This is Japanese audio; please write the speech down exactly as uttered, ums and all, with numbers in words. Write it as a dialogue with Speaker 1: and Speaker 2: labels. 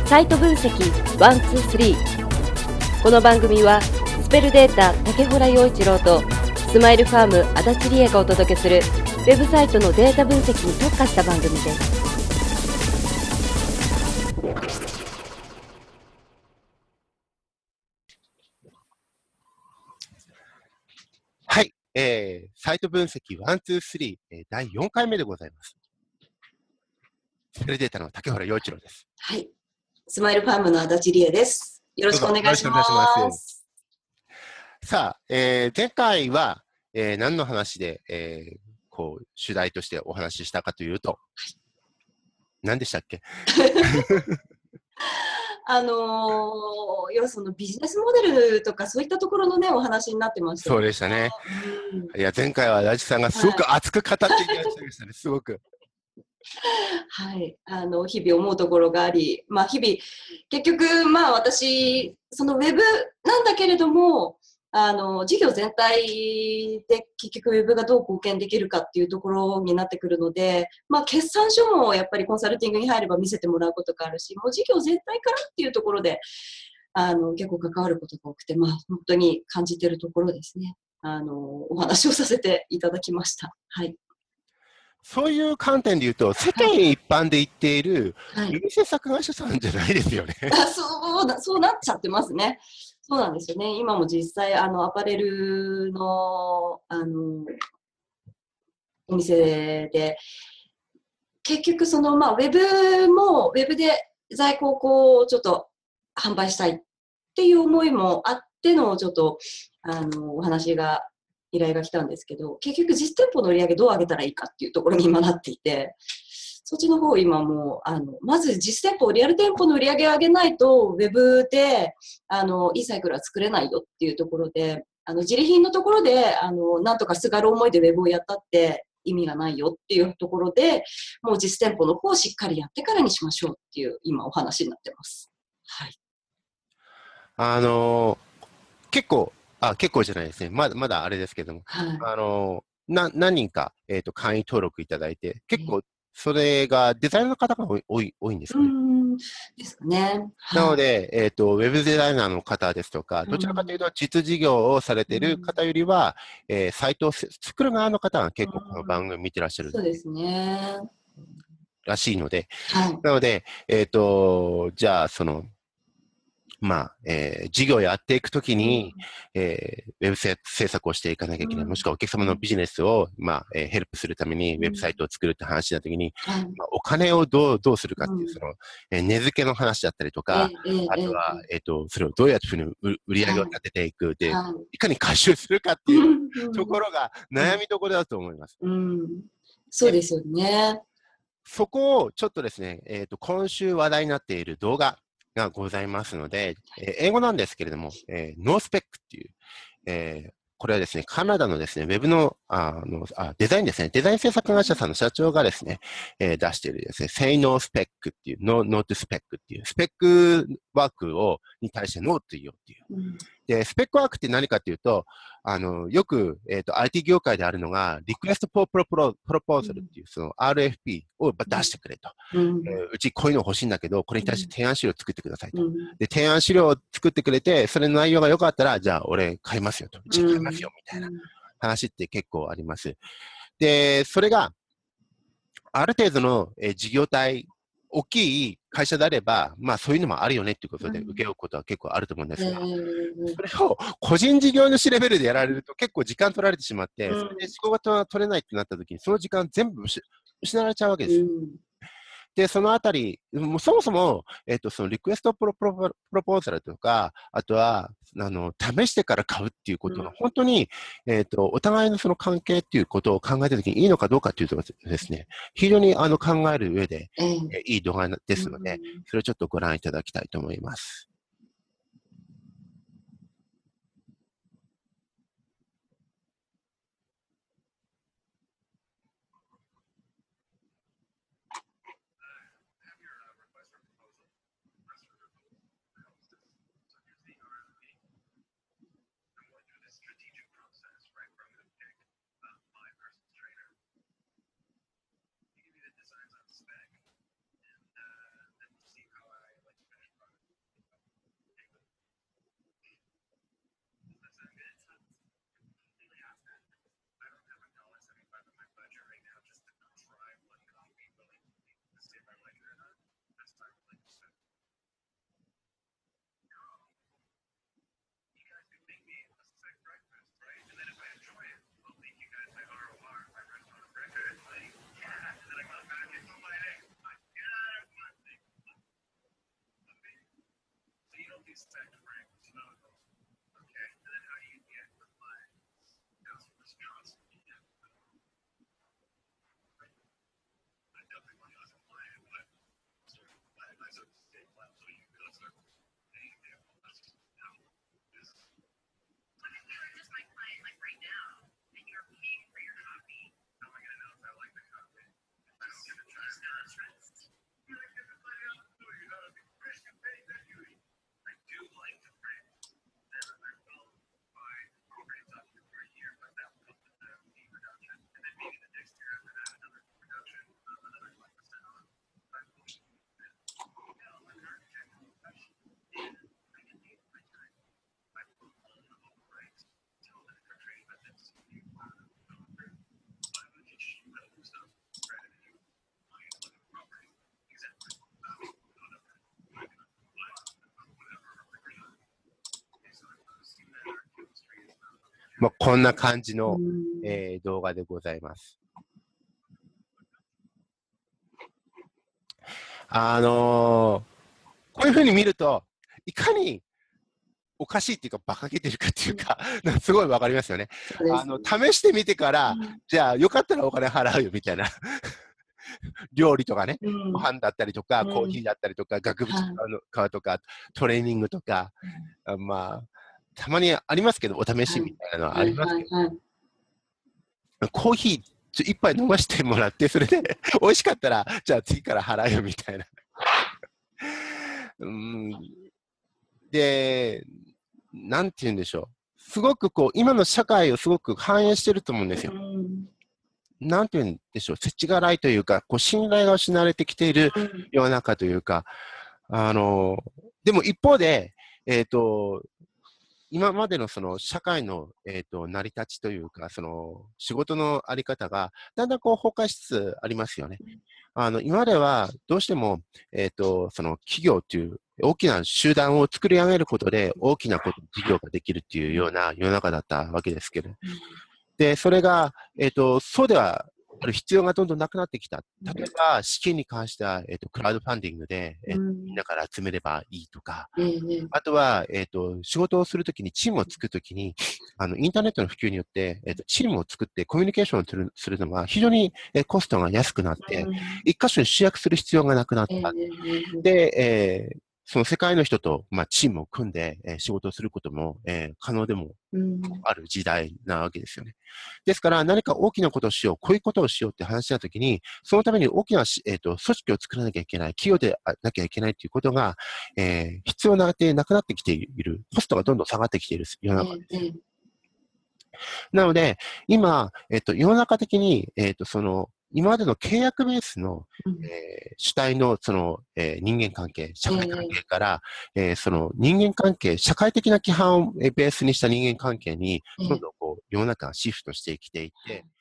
Speaker 1: サイト分析ワンツースリー。この番組はスペルデータ竹洞陽一郎とスマイルファーム足立理恵がお届けするウェブサイトのデータ分析に特化した番組です。
Speaker 2: はい、えー、サイト分析ワンツースリー、えー、だいよんかいめでございます。スペルデータの竹洞陽一郎です。
Speaker 3: はい。スマイルファームの足立理恵です。よろしくお願いします。
Speaker 2: さあ、えー、前回は、えー、何の話で、えー、こう主題としてお話ししたかというと、はい、何でしたっけ
Speaker 3: あのー、要はそのビジネスモデルとかそういったところのねお話になってました、
Speaker 2: ね。そうでしたね。うん、いや前回はラジさんがすごく熱く語っていただきましたね、すごく。
Speaker 3: はい、あの日々思うところがあり、まあ、日々結局まあ私そのウェブなんだけれどもあの事業全体で結局ウェブがどう貢献できるかっていうところになってくるので、まあ、決算書もやっぱりコンサルティングに入れば見せてもらうことがあるし、もう事業全体からっていうところであの結構関わることが多くて、まあ、本当に感じているところですね。あのお話をさせていただきました。はい。
Speaker 2: そういう観点で言うと、世間一般で言っている、ウェブ制作会社さんじゃないですよね。
Speaker 3: あ、そうだ、そうなっちゃってますね。そうなんですよね。今も実際、あの、アパレルの、あの、お店で、結局、その、まあ、ウェブも、ウェブで在庫をこう、ちょっと販売したいっていう思いもあっての、ちょっと、あの、お話が、依頼が来たんですけど、結局実店舗の売り上げどう上げたらいいかっていうところに今なっていて、そっちの方今もう、あの、まず実店舗、リアル店舗の売り上げを上げないと、ウェブで、あの、いいサイクルは作れないよっていうところで、あの、自利品のところで、あの、なんとかすがる思いでウェブをやったって意味がないよっていうところで、もう実店舗の方をしっかりやってからにしましょうっていう今お話になってます。はい。
Speaker 2: あのー、結構、あ、結構じゃないですね。まだ、まだあれですけども、
Speaker 3: はい、
Speaker 2: あのー、な、何人か、えっと、会員登録いただいて、結構、それがデザイナーの方が多い、多いんですかね。
Speaker 3: うんですかね。
Speaker 2: なので、えっと、ウェブデザイナーの方ですとか、どちらかというと、実事業をされている方よりは、えー、サイトを作る側の方が結構この番組見てらっしゃる。
Speaker 3: そうですね。
Speaker 2: らしいので、
Speaker 3: はい、
Speaker 2: なので、えっと、じゃあ、その、まあ、えー、事業をやっていくときに、うん、えー、ウェブ制作をしていかなきゃいけない。うん、もしくはお客様のビジネスを、まあ、えー、ヘルプするためにウェブサイトを作るって話なときに、うん、まあ、お金をどう、どうするかっていう、その、えー、値付けの話だったりとか、うん、あとは、えっ、ー、と、それをどうやってふうに売り上げを立てていく、で、はい、いかに回収するかっていうところが悩みどころだと思います。
Speaker 3: うん、そうですよね。
Speaker 2: そこをちょっとですね、えっ、ー、と、今週話題になっている動画がございますので、えー、英語なんですけれども、えー、ノースペックっていう、えー、これはですね、カナダのですね、ウェブの、あの、あ、デザインですね、デザイン制作会社さんの社長がですね、えー、出しているですね、Say No Spec っていう、No, No to Spec っていう、スペックワークを、に対してノーと言おうっていう。うん、で、スペックワークって何かっていうと、あの、よく、えっ、ー、と、アイティー 業界であるのが、リクエストプロプロプロプロポーザルっていう、その アールエフピー を出してくれと、うん、えー。うちこういうの欲しいんだけど、これに対して提案資料を作ってくださいと。うん、で、提案資料を作ってくれて、それの内容が良かったら、じゃあ俺買いますよと。うち買いますよ、みたいな話って結構あります。で、それが、ある程度の、えー、事業体、大きい会社であれば、まあそういうのもあるよねっていうことで受け負うことは結構あると思うんですが、うん、それを個人事業主レベルでやられると結構時間取られてしまって、うん、それで仕事が取れないってなった時にその時間全部失われちゃうわけです。うん、で、そのあたり、もうそもそも、えっと、そのリクエストプロプロプロポーザルとか、あとは、あの、試してから買うっていうことが、本当に、えっと、お互いのその関係っていうことを考えたときにいいのかどうかっていうとですね、非常にあの考える上で、えー、いい動画ですので、それをちょっとご覧いただきたいと思います。 まあ、こんな感じの、
Speaker 3: うん
Speaker 2: えー動画でございます。あのーこういうふうに見ると、いかにおかしいっていうか、馬鹿げてるかっていうか、なんかすごいわかりますよね。
Speaker 3: そうです
Speaker 2: あの、試してみてから、じゃあ、よかったらお金払うよみたいな。料理とかね、
Speaker 3: うん
Speaker 2: ご飯だったりとか、
Speaker 3: うん
Speaker 2: コーヒーだったりとか、額縁
Speaker 3: はい
Speaker 2: 買うとか、トレーニングとか、あまあ、たまにありますけど、お試しみたいなのはあ
Speaker 3: はい
Speaker 2: りますけど、
Speaker 3: はいはい。
Speaker 2: コーヒーちょ一杯飲ましてもらって、それで美味しかったら、じゃあ次から払うよみたいな。うんで、なんて言うんでしょう。すごくこう、今の社会をすごく反映してると思うんですよ。
Speaker 3: うん
Speaker 2: なんて言うんでしょう。世知辛いというか、こう信頼が失われてきている世の中というか、あの、でも一方で、えっと、今までのその社会の、えー、と成り立ちというか、その仕事のあり方がだんだんこう崩壊しつつありますよね。あの今まではどうしても、えー、とその企業という大きな集団を作り上げることで大きなこと事業ができるっていうような世の中だったわけですけど、でそれが、えー、とそうではある必要がどんどんなくなってきた。例えば資金に関しては、えー、とクラウドファンディングで、えー
Speaker 3: うん
Speaker 2: みんなから集めればいいとか、
Speaker 3: ええ
Speaker 2: あとは、えっ、と、仕事をするときに、チームを作るときに、あの、インターネットの普及によって、えっ、と、チームを作ってコミュニケーションをするするのが非常に、えーコストが安くなって、一箇所に集約する必要がなくなった。
Speaker 3: えええ
Speaker 2: で、えーその世界の人と、まあ、チームを組んで、えー仕事をすることも、えー可能でも
Speaker 3: うん
Speaker 2: ある時代なわけですよね。ですから、何か大きなことをしよう、こういうことをしようって話になったときに、そのために大きなし、えー、と組織を作らなきゃいけない、企業でなきゃいけないということが、えー必要なってなくなってきている、コストがどんどん下がってきている世の中。
Speaker 3: ええ
Speaker 2: なので、今、えっ、と、世の中的に、えっ、と、その、今までの契約ベースの、
Speaker 3: うん
Speaker 2: えー主体のその、えー人間関係、社会関係から、えーその人間関係、社会的な規範をえーベースにした人間関係に、
Speaker 3: ええ
Speaker 2: どんどんこう世の中がシフトしてきていて、